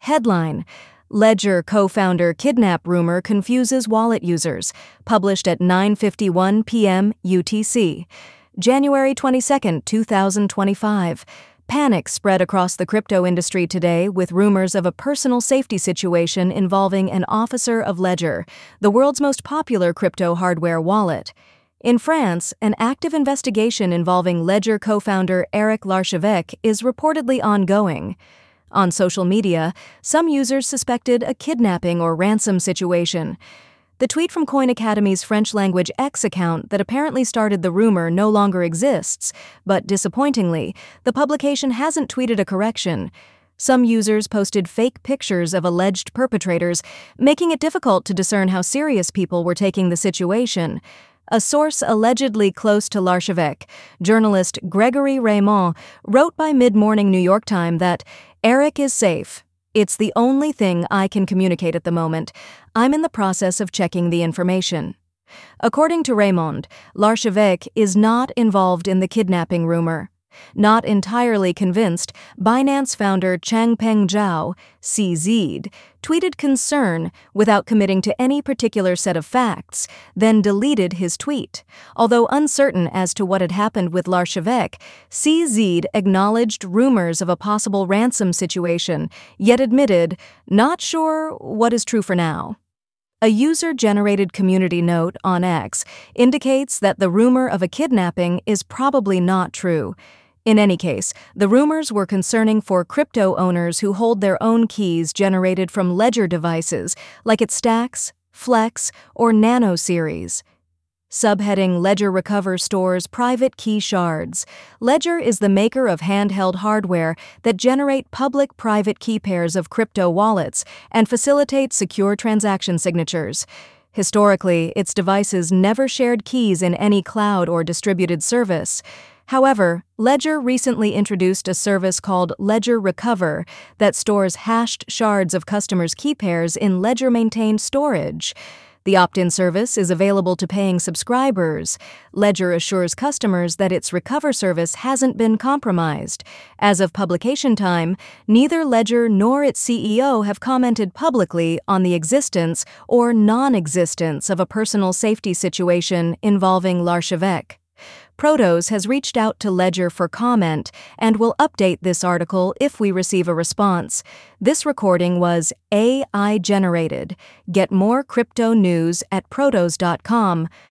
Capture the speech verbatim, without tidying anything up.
Headline: Ledger co-founder kidnap rumor confuses wallet users. Published at nine fifty-one p m U T C. January twenty-second, two thousand twenty-five. Panic spread across the crypto industry today with rumors of a personal safety situation involving an officer of Ledger, the world's most popular crypto hardware wallet. In France, an active investigation involving Ledger co-founder Eric Larchevêque is reportedly ongoing. On social media, some users suspected a kidnapping or ransom situation. The tweet from Coin Academy's French-language X account that apparently started the rumor no longer exists, but disappointingly, the publication hasn't tweeted a correction. Some users posted fake pictures of alleged perpetrators, making it difficult to discern how serious people were taking the situation. A source allegedly close to Larchevêque, journalist Gregory Raymond, wrote by Mid-Morning New York Times that Eric is safe. It's the only thing I can communicate at the moment. I'm in the process of checking the information. According to Raymond, Larchevêque is not involved in the kidnapping rumor. Not entirely convinced, Binance founder Changpeng Zhao, C Z, tweeted concern without committing to any particular set of facts, then deleted his tweet. Although uncertain as to what had happened with Larchevêque, C Z acknowledged rumors of a possible ransom situation, yet admitted, "Not sure what is true for now." A user-generated community note on X indicates that the rumor of a kidnapping is probably not true. In any case, the rumors were concerning for crypto owners who hold their own keys generated from Ledger devices, like its Stacks, Flex, or Nano series. Subheading: Ledger Recover stores private key shards. Ledger is the maker of handheld hardware that generate public private key pairs of crypto wallets and facilitate secure transaction signatures. Historically, its devices never shared keys in any cloud or distributed service. However, Ledger recently introduced a service called Ledger Recover that stores hashed shards of customers' key pairs in Ledger-maintained storage. The opt-in service is available to paying subscribers. Ledger assures customers that its Recover service hasn't been compromised. As of publication time, neither Ledger nor its C E O have commented publicly on the existence or non-existence of a personal safety situation involving Larchevêque. Protos has reached out to Ledger for comment and will update this article if we receive a response. This recording was A I generated. Get more crypto news at protos dot com.